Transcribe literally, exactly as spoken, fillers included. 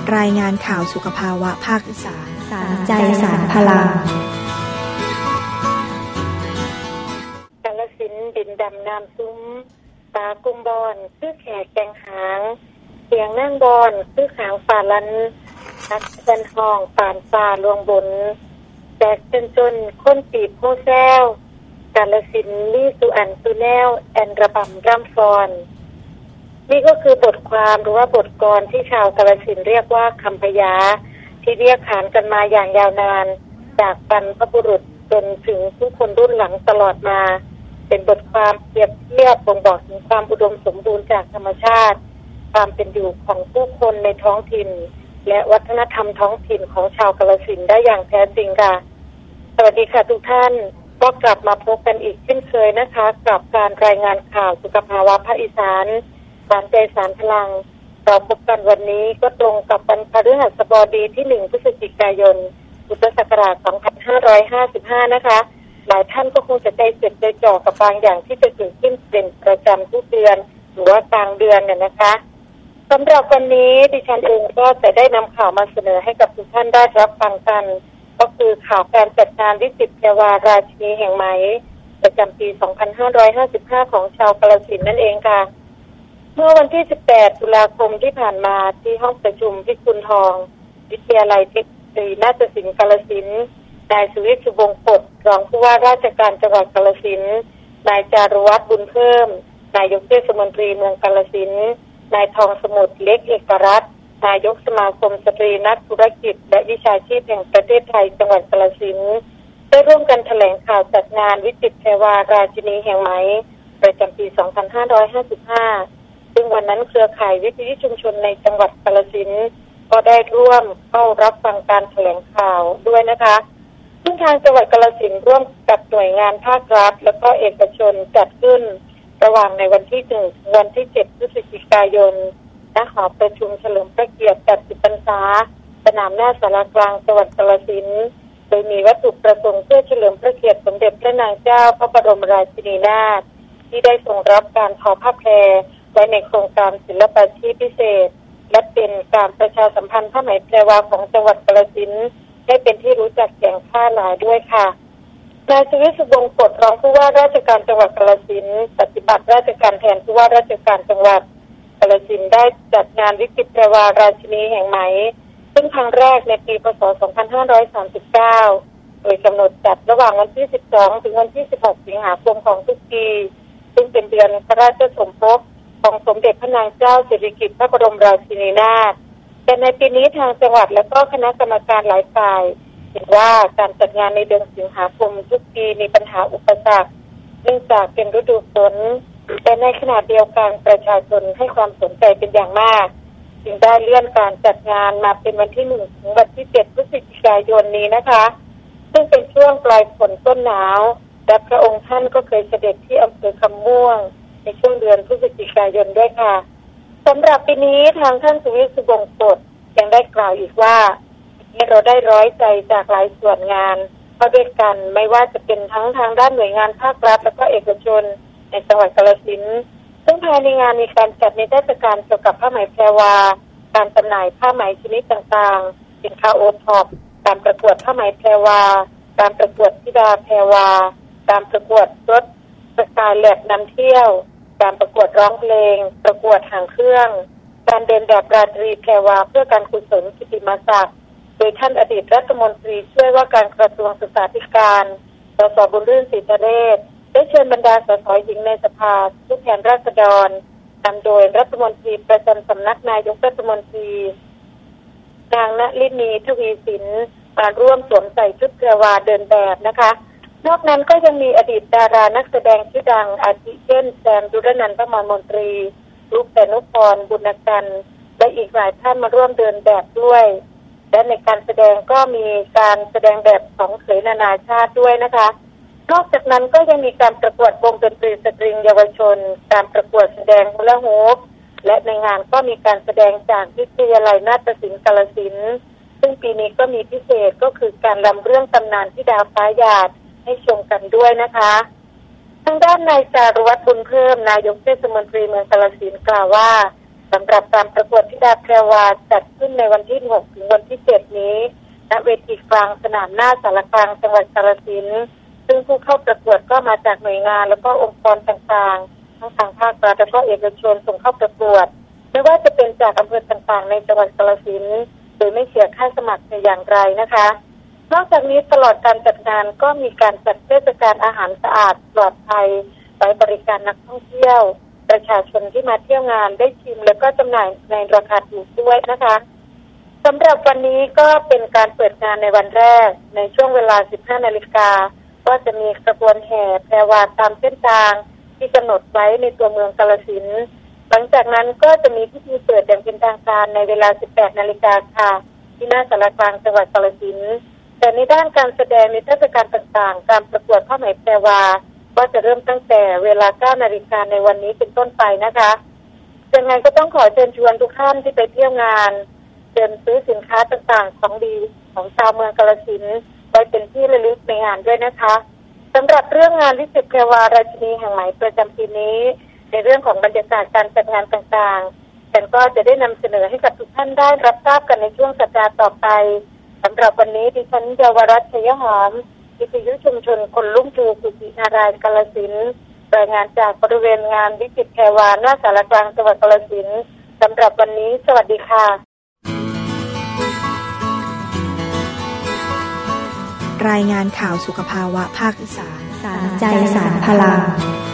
รายงานข่าวสุขภาวะภาคอีสานสารใจสารพลังกาฬสินธุ์ดินดำน้ำซุ้มตากุมบอนคือแขกแกงหางเสียงนั่งบอนคือขางฝ่าลันนักเชิญห้องป่านฝ่าลวงบนแจกจนจนค้นปีบโมแซวกาฬสินธุ์ลี่สุอันสุแนวแอนระบำร่ำฟอนนี่ก็คือบทความหรือว่าบทกลที่ชาวกาฬสินธุ์เรียกว่าคำพยาที่เรียกขานกันมาอย่างยาวนานจากบรรพบุรุษจนถึงผู้คนรุ่นหลังตลอดมาเป็นบทความเปรียบเทียบบ่งบอกถึงความอุดมสมบูรณ์จากธรรมชาติความเป็นอยู่ของผู้คนในท้องถิ่นและวัฒนธรรมท้องถิ่นของชาวกาฬสินธุ์ได้อย่างแท้จริงค่ะสวัสดีค่ะทุกท่านก็กลับมาพบกันอีกเช่นเคยนะคะกับการรายงานข่าวสุขภาวะภาคอีสานสารใจสารพลังเราพบกันวันนี้ก็ตรงกับวันพฤหัสบดีที่หนึ่งพฤศจิกายนพุทธศักราชสองพันห้าร้อยห้าสิบห้านะคะหลายท่านก็คงจะใจเจ็บใจจ่อกับบางอย่างที่จะเกิดขึ้นเป็นประจำทุกเดือนหรือว่ากลางเดือนเนี่ยนะคะสำหรับวันนี้ดิฉันเองก็จะได้นำข่าวมาเสนอให้กับทุกท่านได้รับฟังกันก็คือข่าวการจัดงานวิจิตรเทวาราชินีแห่งไหมประจำปีสองพันห้าร้อยห้าสิบห้าของชาวกาฬสินธุ์นั่นเองค่ะเมื่อวันที่สิบแปดตุลาคมที่ผ่านมาที่ห้องประชุมพิกุลทองวิทยาลัยเทคโนโลยีนาฏศิลป์กาฬสินธุ์นายสุวิทย์ สุวงศ์กฎรองผู้ว่าราชการจังหวัดกาฬสินธุ์นายจารุวัฒน์บุญเพิ่มนายกเทศมนตรีเมืองกาฬสินธุ์นายทองสมุทรเล็กเอกรัตน์นายกสมาคมสตรีนักธุรกิจและวิชาชีพแห่งประเทศไทยจังหวัดกาฬสินธุ์ได้ร่วมกันแถลงข่าวจัดงานวิจิตรเทวาราชินีแห่งไหมประจำปีสองพันห้าร้อยห้าสิบห้าซึ่งวันนั้นเครือข่ายวิทยุชุมชนในจังหวัดกาฬสินธุ์ก็ได้ร่วมเข้ารับฟังการแถลงข่าวด้วยนะคะซึ่งทางจังหวัดกาฬสินธุ์ร่วมกับหน่วยงานภาครัฐและก็เอกชนจัดขึ้นระหว่างในวันที่หนึ่งถึงวันที่เจ็ดพฤศจิกายนณหอประชุมเฉลิมพระเกียรติแปดสิบพรรษาสนามหน้าศาลากลางจังหวัดกาฬสินธุ์โดยมีวัตถุประสงค์เพื่อเฉลิมพระเกียรติสมเด็จพระนางเจ้าพระบรมราชินีนาถที่ได้ทรงรับการทอผ้าแพรไว้ในโครงการศิลปาชีพพิเศษและเป็นการประชาสัมพันธ์ผ้าไหมแพรวาของจังหวัดกาฬสินธุ์ให้เป็นที่รู้จักแก่งข้าหลายด้วยค่ะนายสุวิทย์ สุวงศ์กฎรองผู้ว่าราชการจังหวัดกาฬสินธุ์ปฏิบัติราชการแทนผู้ว่าราชการจังหวัดกาฬสินธุ์ได้จัดงานวิจิตรเทวาราชินีแห่งไหมซึ่งครั้งแรกในปีพ.ศ. สองพันห้าร้อยสามสิบเก้าโดยกำหนดจัดระหว่างวันที่สิบสองถึงวันที่สิบหกสิงหาคมของทุกปีซึ่งเป็นเดือนพระราชสมภพของสมเด็จพระนางเจ้าสิริกิติ์พระบรมราชินีนาถแต่ในปีนี้ทางจังหวัดและก็คณะกรรมการหลายฝ่ายเห็นว่าการจัดงานในเดือนสิงหาคมทุกปีมีปัญหาอุปสรรคเนื่องจากเป็นฤดูฝนแต่ในขณะเดียวกันประชาชนให้ความสนใจเป็นอย่างมากจึงได้เลื่อนการจัดงานมาเป็นวันที่หนึ่งถึงวันที่เจ็ดพฤศจิกายนนี้นะคะซึ่งเป็นช่วงปลายฝนต้นหนาวและพระองค์ท่านก็เคยเสด็จที่อำเภอคำม่วงในช่วงเดือนพฤศจิกายนด้วยค่ะสำหรับปีนี้ทางท่านสุวิทย์ สุวงศ์กฎยังได้กล่าวอีกว่าเราได้ร้อยใจจากหลายส่วนงานเข้าด้วยกันไม่ว่าจะเป็นทั้งทางด้านหน่วยงานภาครัฐและก็เอกชนในจังหวัดกาฬสินธุ์ซึ่งภายในงานมีการจัดนิทรรศการเกี่ยวกับผ้าไหมแพรวาการจำหน่ายผ้าไหมชนิดต่างๆสินค้าโอท็อปการประกวดผ้าไหมแพรวาการประกวดธิดาแพรวาการประกวดรถสกายแลบนำเที่ยวการประกวดร้องเพลงประกวดหางเครื่องการเดินแบบราตรีแพรวาเพื่อการกุศลกิตติมศักดิ์โดยท่านอดีตรัฐมนตรีช่วยว่าการกระทรวงศึกษาธิการสสบุญรื่นศรีทะเรศได้เชิญบรรดาสสหญิงในสภาผู้แทนราษฎรนำโดยรัฐมนตรีประจำสำนักนายกรัฐมนตรีนางณฤณีทวีสินมาร่วมสวมใส่ชุดแพรวาเดินแบบนะคะนอกนั้นก็ยังมีอดีตดารานักแสดงชื่อดังอาทิเช่นแซมยุรนันท์ พมรมนตรีลูกแต่นุพรบุญกันและอีกหลายท่านมาร่วมเดินแบบด้วยและในการแสดงก็มีการแสดงแบบของเขยนานาชาติด้วยนะคะนอกจากนั้นก็ยังมีการประกวดวงดนตรีสตริงเยาวชนการประกวดแสดงฮูลาฮูปและในงานก็มีการแสดงจากวิทยาลัยนาฏศิลป์กาฬสินธุ์ซึ่งปีนี้ก็มีพิเศษก็คือการรำเรื่องตำนานธิดาฟ้าหยาดให้ชมกันด้วยนะคะทางด้านนายจารุวัฒน์บุญเพิ่มนายกเทศมนตรีเมืองกาฬสินธุ์กล่าวว่าสำหรับำหรับการประกวดธิดาแพรวาจัดขึ้นในวันที่หกถึงวันที่เจ็ดนี้ณเวทีกลางสนามหน้าสารกลางจังหวัดกาฬสินธุ์ซึ่งผู้เข้าประกวดก็มาจากหน่วยงานแล้วก็องค์กรต่างๆทั้งทางภาครัฐและก็เอกชนส่งเข้าประกวดไม่ว่าจะเป็นจากอำเภอต่างๆในจังหวัดกาฬสินธุ์โดยไม่เสียค่าสมัครแต่อย่างไรนะคะนอกจากนี้ตลอดการจัดงานก็มีการจัดเทศกาลอาหารสะอาดปลอดภัยไว้บริการนักท่องเที่ยวประชาชนที่มาเที่ยวงานได้ชิมแล้วก็จำหน่ายในราคาถูกด้วยนะคะสำหรับวันนี้ก็เป็นการเปิดงานในวันแรกในช่วงเวลา สิบห้านาฬิกา ก็จะมีขบวนแห่แพรวาตามเส้นทางที่กำหนดไว้ในตัวเมืองกาฬสินธุ์หลังจากนั้นก็จะมีพิธีเปิดอย่างเป็นทางการในเวลา สิบแปดนาฬิกาค่ะที่หน้าสารกลางจังหวัดกาฬสินธุ์แต่ในด้านการแสดงในเทศกาลต่างๆการประกวดผ้าไหมแพรวาก็จะเริ่มตั้งแต่เวลา เก้านาฬิกาในวันนี้เป็นต้นไปนะคะยังไงก็ต้องขอเชิญชวนทุกท่านที่ไปเที่ยวงานเดินซื้อสินค้าต่างๆของดีของชาวเมืองกาฬสินธุ์ไว้เป็นที่ระลึกในงานด้วยนะคะสำหรับเรื่องงานวิจิตรแพรวาราชินีแห่งไหมประจำปีนี้ในเรื่องของบรรยากาศการจัดงานต่างๆฉันก็จะได้นำเสนอให้กับทุกท่านได้รับทราบกันในช่วงสัปดาห์ต่อไปสำหรับวันนี้ดิฉันเยาวรัตน์ ชัยหอมวิทยุชุมชนคนลุ่มชูกุฏินารายณ์กาฬสินธุ์รายงานจากบริเวณงานวิจิตรแพรวาหน้าสารกลางจังหวัดกาฬสินธุ์สำหรับวันนี้สวัสดีค่ะรายงานข่าวสุขภาวะภาคอีสานสารใจสารพลัง